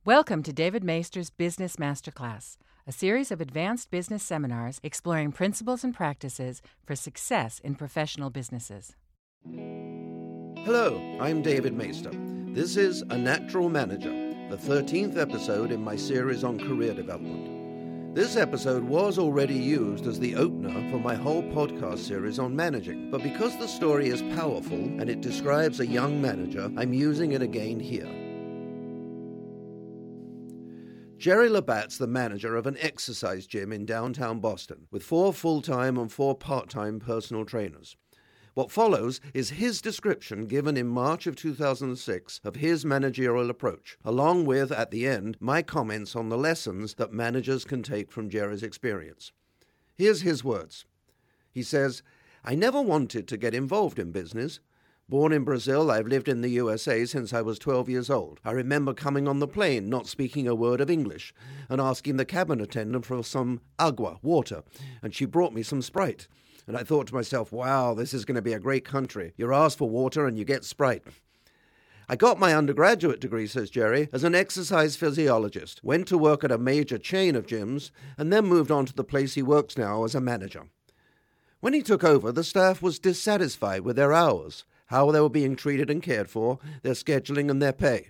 Welcome to David Maister's Business Masterclass, a series of advanced business seminars exploring principles and practices for success in professional businesses. Hello, I'm David Maister. This is A Natural Manager, the 13th episode in my series on career development. This episode was already used as the opener for my whole podcast series on managing, but because the story is powerful and it describes a young manager, I'm using it again here. Jerry Labatt's the manager of an exercise gym in downtown Boston, with 4 full-time and 4 part-time personal trainers. What follows is his description given in March of 2006 of his managerial approach, along with, at the end, my comments on the lessons that managers can take from Jerry's experience. Here's his words. He says, "I never wanted to get involved in business. Born in Brazil, I've lived in the USA since I was 12 years old. I remember coming on the plane, not speaking a word of English, and asking the cabin attendant for some agua, water, and she brought me some Sprite. And I thought to myself, wow, this is going to be a great country. You're asked for water and you get Sprite. I got my undergraduate degree, says Jerry, as an exercise physiologist, went to work at a major chain of gyms, and then moved on to the place he works now as a manager. When he took over, the staff was dissatisfied with their hours, how they were being treated and cared for, their scheduling and their pay.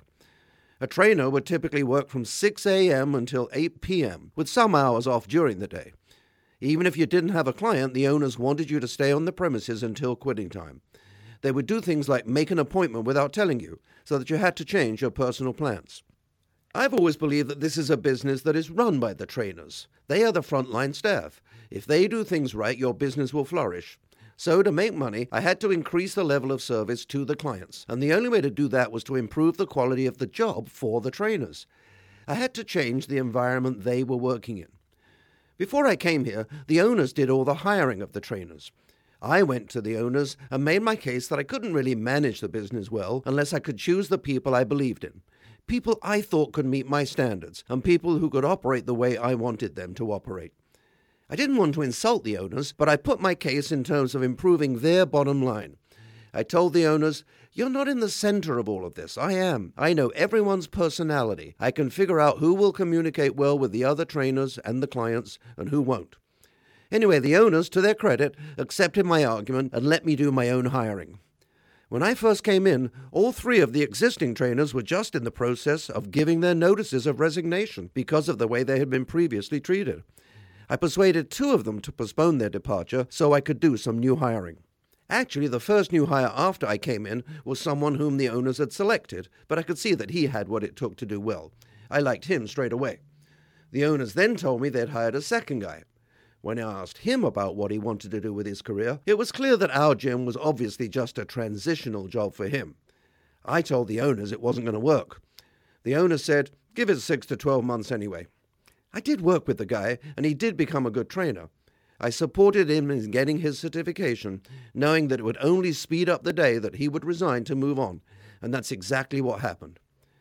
A trainer would typically work from 6 a.m. until 8 p.m., with some hours off during the day. Even if you didn't have a client, the owners wanted you to stay on the premises until quitting time. They would do things like make an appointment without telling you, so that you had to change your personal plans. I've always believed that this is a business that is run by the trainers. They are the frontline staff. If they do things right, your business will flourish. So to make money, I had to increase the level of service to the clients, and the only way to do that was to improve the quality of the job for the trainers. I had to change the environment they were working in. Before I came here, the owners did all the hiring of the trainers. I went to the owners and made my case that I couldn't really manage the business well unless I could choose the people I believed in, people I thought could meet my standards, and people who could operate the way I wanted them to operate. I didn't want to insult the owners, but I put my case in terms of improving their bottom line. I told the owners, you're not in the center of all of this. I am. I know everyone's personality. I can figure out who will communicate well with the other trainers and the clients and who won't. Anyway, the owners, to their credit, accepted my argument and let me do my own hiring. When I first came in, all 3 of the existing trainers were just in the process of giving their notices of resignation because of the way they had been previously treated. I persuaded 2 of them to postpone their departure so I could do some new hiring. Actually, the first new hire after I came in was someone whom the owners had selected, but I could see that he had what it took to do well. I liked him straight away. The owners then told me they'd hired a second guy. When I asked him about what he wanted to do with his career, it was clear that our gym was obviously just a transitional job for him. I told the owners it wasn't going to work. The owners said, give it 6 to 12 months anyway. I did work with the guy, and he did become a good trainer. I supported him in getting his certification, knowing that it would only speed up the day that he would resign to move on, and that's exactly what happened.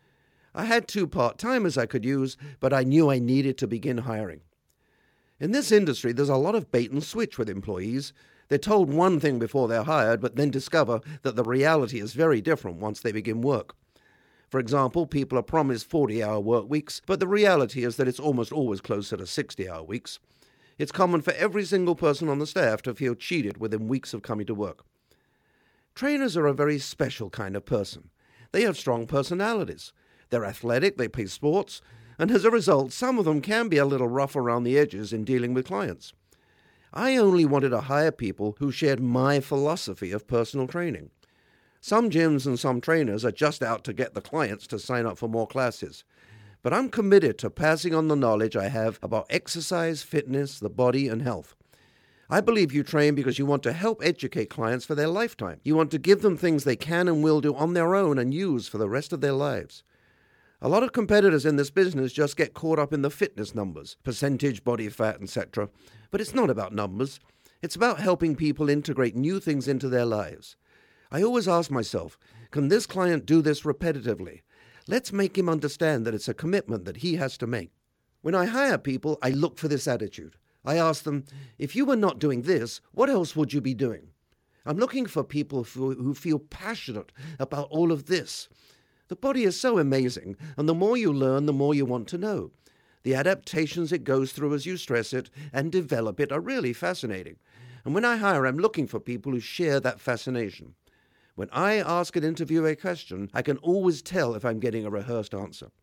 I had 2 part-timers I could use, but I knew I needed to begin hiring. In this industry, there's a lot of bait and switch with employees. They're told one thing before they're hired, but then discover that the reality is very different once they begin work. For example, people are promised 40-hour work weeks, but the reality is that it's almost always closer to 60-hour weeks. It's common for every single person on the staff to feel cheated within weeks of coming to work. Trainers are a very special kind of person. They have strong personalities. They're athletic, they play sports, and as a result, some of them can be a little rough around the edges in dealing with clients. I only wanted to hire people who shared my philosophy of personal training. Some gyms and some trainers are just out to get the clients to sign up for more classes. But I'm committed to passing on the knowledge I have about exercise, fitness, the body, and health. I believe you train because you want to help educate clients for their lifetime. You want to give them things they can and will do on their own and use for the rest of their lives. A lot of competitors in this business just get caught up in the fitness numbers, percentage, body fat, etc. But it's not about numbers. It's about helping people integrate new things into their lives. I always ask myself, can this client do this repetitively? Let's make him understand that it's a commitment that he has to make. When I hire people, I look for this attitude. I ask them, if you were not doing this, what else would you be doing? I'm looking for people who feel passionate about all of this. The body is so amazing, and the more you learn, the more you want to know. The adaptations it goes through as you stress it and develop it are really fascinating. And when I hire, I'm looking for people who share that fascination. When I ask an interviewer a question, I can always tell if I'm getting a rehearsed answer.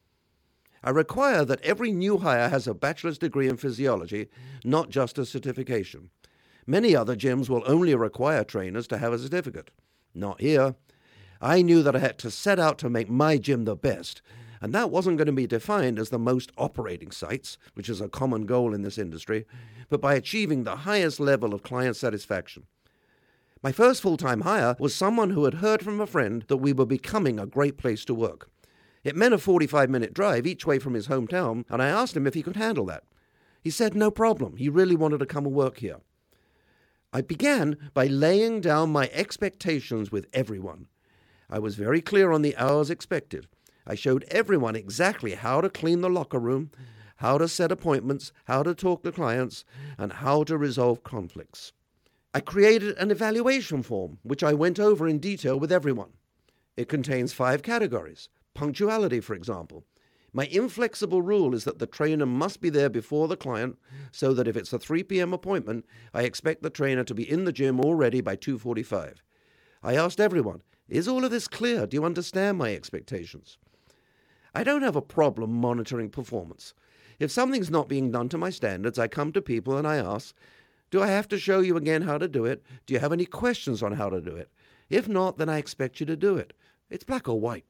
I require that every new hire has a bachelor's degree in physiology, not just a certification. Many other gyms will only require trainers to have a certificate. Not here. I knew that I had to set out to make my gym the best, and that wasn't going to be defined as the most operating sites, which is a common goal in this industry, but by achieving the highest level of client satisfaction. My first full-time hire was someone who had heard from a friend that we were becoming a great place to work. It meant a 45-minute drive each way from his hometown, and I asked him if he could handle that. He said no problem. He really wanted to come and work here. I began by laying down my expectations with everyone. I was very clear on the hours expected. I showed everyone exactly how to clean the locker room, how to set appointments, how to talk to clients, and how to resolve conflicts. I created an evaluation form, which I went over in detail with everyone. It contains 5 categories. Punctuality, for example. My inflexible rule is that the trainer must be there before the client, so that if it's a 3 p.m. appointment, I expect the trainer to be in the gym already by 2:45. I asked everyone, is all of this clear? Do you understand my expectations? I don't have a problem monitoring performance. If something's not being done to my standards, I come to people and I ask, do I have to show you again how to do it? Do you have any questions on how to do it? If not, then I expect you to do it. It's black or white.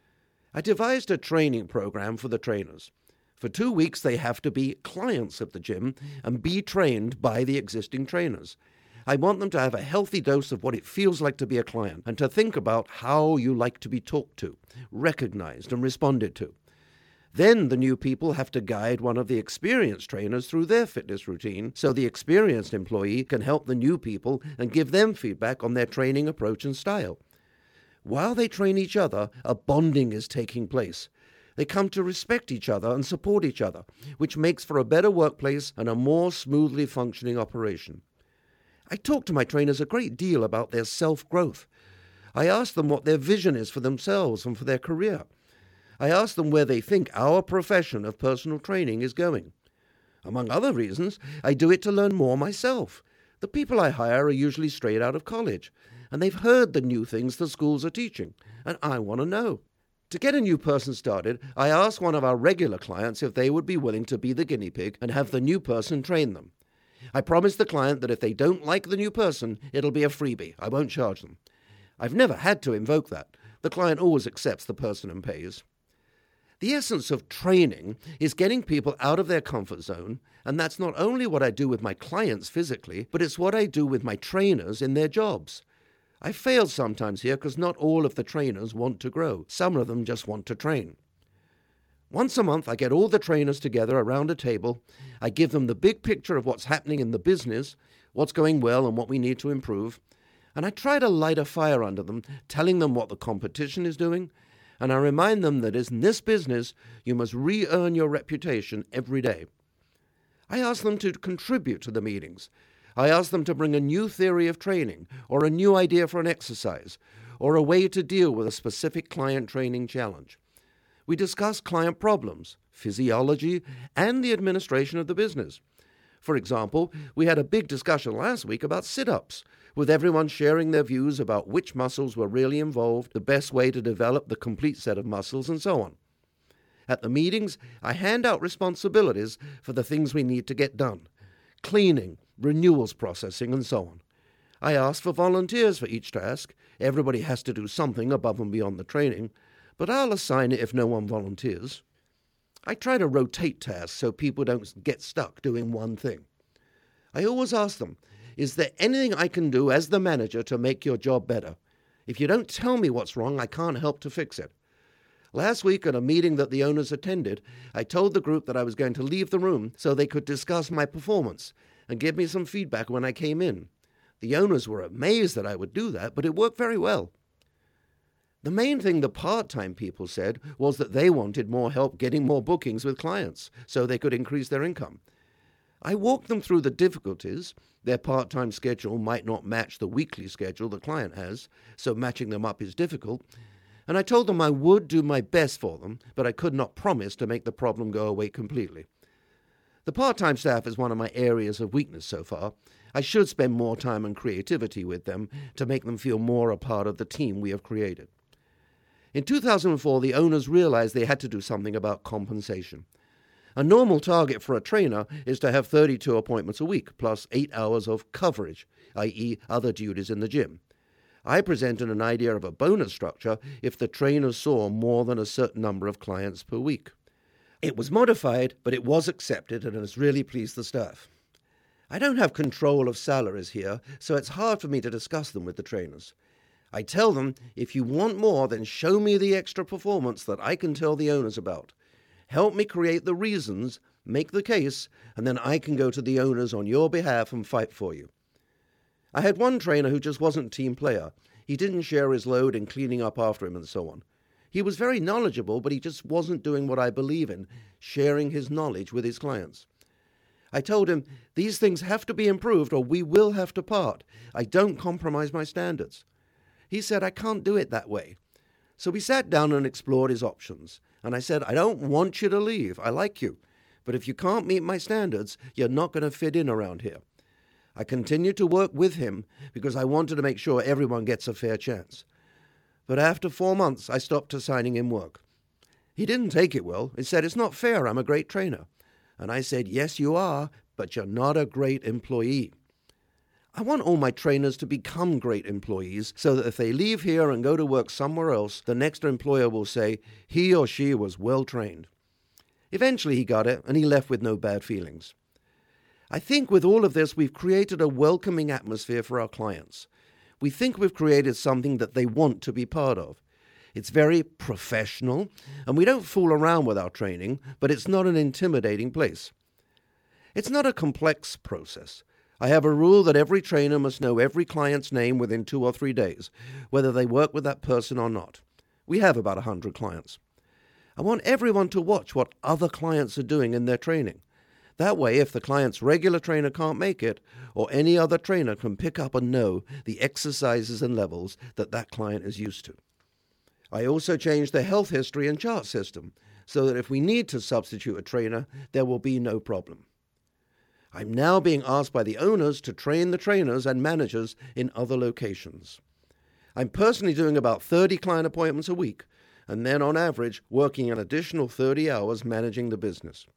I devised a training program for the trainers. For 2 weeks, they have to be clients of the gym and be trained by the existing trainers. I want them to have a healthy dose of what it feels like to be a client and to think about how you like to be talked to, recognized, and responded to. Then the new people have to guide one of the experienced trainers through their fitness routine so the experienced employee can help the new people and give them feedback on their training approach and style. While they train each other, a bonding is taking place. They come to respect each other and support each other, which makes for a better workplace and a more smoothly functioning operation. I talk to my trainers a great deal about their self-growth. I ask them what their vision is for themselves and for their career. I ask them where they think our profession of personal training is going. Among other reasons, I do it to learn more myself. The people I hire are usually straight out of college, and they've heard the new things the schools are teaching, and I want to know. To get a new person started, I ask one of our regular clients if they would be willing to be the guinea pig and have the new person train them. I promise the client that if they don't like the new person, it'll be a freebie. I won't charge them. I've never had to invoke that. The client always accepts the person and pays. The essence of training is getting people out of their comfort zone, and that's not only what I do with my clients physically, but it's what I do with my trainers in their jobs. I fail sometimes here because not all of the trainers want to grow. Some of them just want to train. Once a month, I get all the trainers together around a table. I give them the big picture of what's happening in the business, what's going well and what we need to improve, and I try to light a fire under them, telling them what the competition is doing, and I remind them that in this business, you must re-earn your reputation every day. I ask them to contribute to the meetings. I ask them to bring a new theory of training, or a new idea for an exercise, or a way to deal with a specific client training challenge. We discuss client problems, physiology, and the administration of the business. For example, we had a big discussion last week about sit-ups, with everyone sharing their views about which muscles were really involved, the best way to develop the complete set of muscles, and so on. At the meetings, I hand out responsibilities for the things we need to get done: cleaning, renewals processing, and so on. I ask for volunteers for each task. Everybody has to do something above and beyond the training, but I'll assign it if no one volunteers. I try to rotate tasks so people don't get stuck doing one thing. I always ask them, is there anything I can do as the manager to make your job better? If you don't tell me what's wrong, I can't help to fix it. Last week at a meeting that the owners attended, I told the group that I was going to leave the room so they could discuss my performance and give me some feedback when I came in. The owners were amazed that I would do that, but it worked very well. The main thing the part-time people said was that they wanted more help getting more bookings with clients so they could increase their income. I walked them through the difficulties. Their part-time schedule might not match the weekly schedule the client has, so matching them up is difficult. And I told them I would do my best for them, but I could not promise to make the problem go away completely. The part-time staff is one of my areas of weakness so far. I should spend more time and creativity with them to make them feel more a part of the team we have created. In 2004, the owners realized they had to do something about compensation. A normal target for a trainer is to have 32 appointments a week, plus 8 hours of coverage, i.e. other duties in the gym. I presented an idea of a bonus structure if the trainer saw more than a certain number of clients per week. It was modified, but it was accepted and has really pleased the staff. I don't have control of salaries here, so it's hard for me to discuss them with the trainers. I tell them, if you want more, then show me the extra performance that I can tell the owners about. Help me create the reasons, make the case, and then I can go to the owners on your behalf and fight for you. I had one trainer who just wasn't a team player. He didn't share his load in cleaning up after him and so on. He was very knowledgeable, but he just wasn't doing what I believe in, sharing his knowledge with his clients. I told him, these things have to be improved or we will have to part. I don't compromise my standards. He said, I can't do it that way. So we sat down and explored his options. And I said, I don't want you to leave. I like you. But if you can't meet my standards, you're not going to fit in around here. I continued to work with him because I wanted to make sure everyone gets a fair chance. But after 4 months, I stopped assigning him work. He didn't take it well. He said, it's not fair, I'm a great trainer. And I said, yes, you are, but you're not a great employee. I want all my trainers to become great employees so that if they leave here and go to work somewhere else, the next employer will say he or she was well trained. Eventually he got it, and he left with no bad feelings. I think with all of this, we've created a welcoming atmosphere for our clients. We think we've created something that they want to be part of. It's very professional, and we don't fool around with our training, but it's not an intimidating place. It's not a complex process. I have a rule that every trainer must know every client's name within 2 or 3 days, whether they work with that person or not. We have about 100 clients. I want everyone to watch what other clients are doing in their training. That way, if the client's regular trainer can't make it, or any other trainer can pick up and know the exercises and levels that that client is used to. I also changed the health history and chart system, so that if we need to substitute a trainer, there will be no problem. I'm now being asked by the owners to train the trainers and managers in other locations. I'm personally doing about 30 client appointments a week, and then on average working an additional 30 hours managing the business.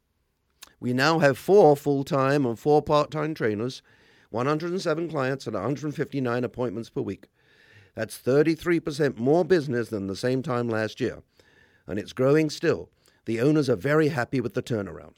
We now have 4 full-time and 4 part-time trainers, 107 clients and 159 appointments per week. That's 33% more business than the same time last year, and it's growing still. The owners are very happy with the turnaround.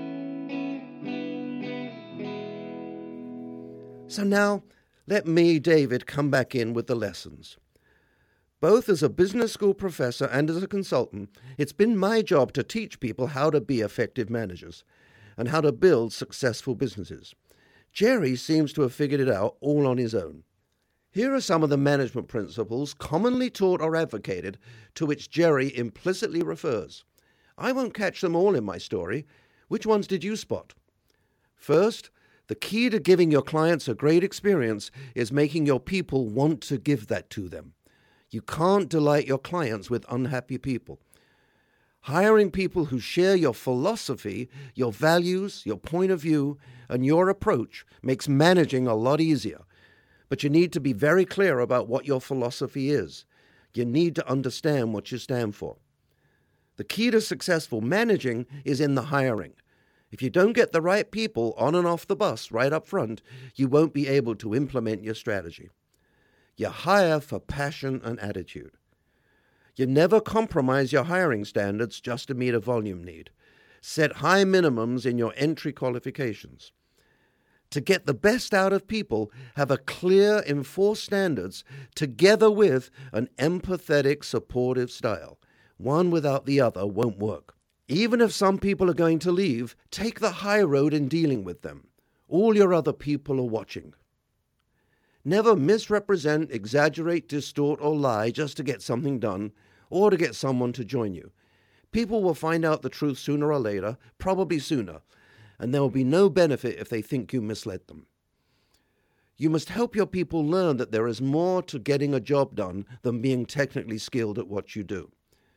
So now, let me, David, come back in with the lessons. Both as a business school professor and as a consultant, it's been my job to teach people how to be effective managers and how to build successful businesses. Jerry seems to have figured it out all on his own. Here are some of the management principles commonly taught or advocated to which Jerry implicitly refers. I won't catch them all in my story. Which ones did you spot? First, the key to giving your clients a great experience is making your people want to give that to them. You can't delight your clients with unhappy people. Hiring people who share your philosophy, your values, your point of view, and your approach makes managing a lot easier. But you need to be very clear about what your philosophy is. You need to understand what you stand for. The key to successful managing is in the hiring. If you don't get the right people on and off the bus right up front, you won't be able to implement your strategy. You hire for passion and attitude. You never compromise your hiring standards just to meet a volume need. Set high minimums in your entry qualifications. To get the best out of people, have a clear, enforced standards together with an empathetic, supportive style. One without the other won't work. Even if some people are going to leave, take the high road in dealing with them. All your other people are watching. Never misrepresent, exaggerate, distort, or lie just to get something done or to get someone to join you. People will find out the truth sooner or later, probably sooner, and there will be no benefit if they think you misled them. You must help your people learn that there is more to getting a job done than being technically skilled at what you do.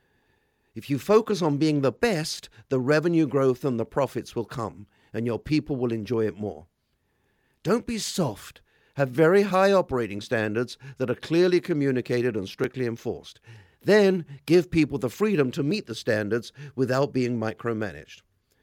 If you focus on being the best, the revenue growth and the profits will come, and your people will enjoy it more. Don't be soft. Have very high operating standards that are clearly communicated and strictly enforced. Then give people the freedom to meet the standards without being micromanaged.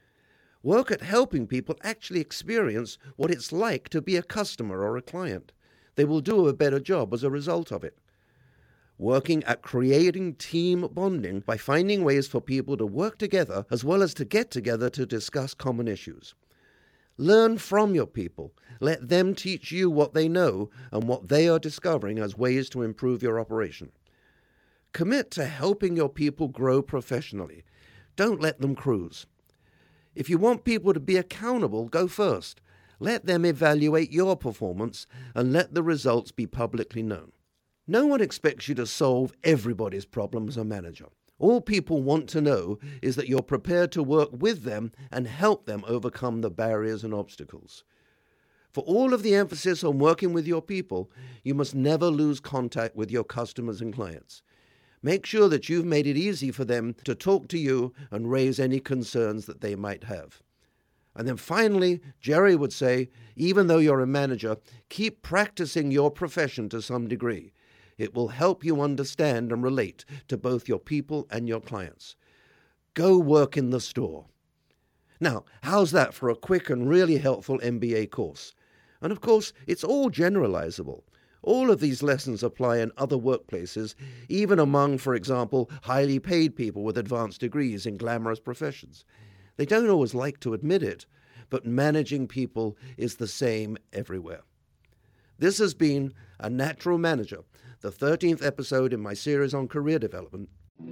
Work at helping people actually experience what it's like to be a customer or a client. They will do a better job as a result of it. Working at creating team bonding by finding ways for people to work together as well as to get together to discuss common issues. Learn from your people. Let them teach you what they know and what they are discovering as ways to improve your operation. Commit to helping your people grow professionally. Don't let them cruise. If you want people to be accountable, go first. Let them evaluate your performance and let the results be publicly known. No one expects you to solve everybody's problem as a manager. All people want to know is that you're prepared to work with them and help them overcome the barriers and obstacles. For all of the emphasis on working with your people, you must never lose contact with your customers and clients. Make sure that you've made it easy for them to talk to you and raise any concerns that they might have. And then finally, Jerry would say, even though you're a manager, keep practicing your profession to some degree. It will help you understand and relate to both your people and your clients. Go work in the store. Now, how's that for a quick and really helpful MBA course? And of course, it's all generalizable. All of these lessons apply in other workplaces, even among, for example, highly paid people with advanced degrees in glamorous professions. They don't always like to admit it, but managing people is the same everywhere. This has been A Natural Manager, the 13th episode in my series on career development.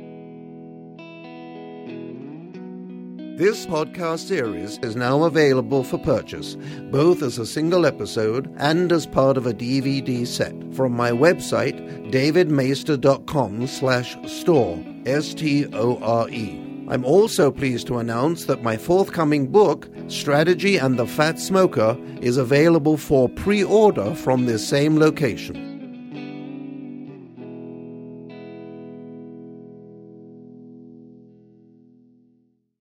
This podcast series is now available for purchase, both as a single episode and as part of a DVD set, from my website, davidmaister.com/store, S-T-O-R-E. I'm also pleased to announce that my forthcoming book, Strategy and the Fat Smoker, is available for pre-order from this same location.